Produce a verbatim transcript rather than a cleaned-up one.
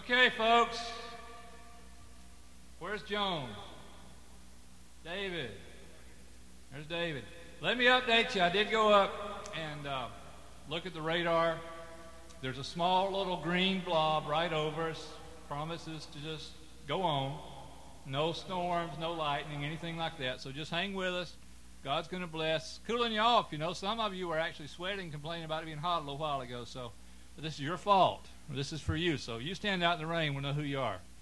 Okay, folks. Where's Joan? David. There's David. Let me update you. I did go up and uh, look at the radar. There's a small little green blob right over us. Promises to just go on. No storms, no lightning, anything like that. So just hang with us. God's going to bless. Cooling you off, you know. Some of you were actually sweating, complaining about it being hot a little while ago. So this is your fault. This is for you. So you stand out in the rain. We'll know who you are.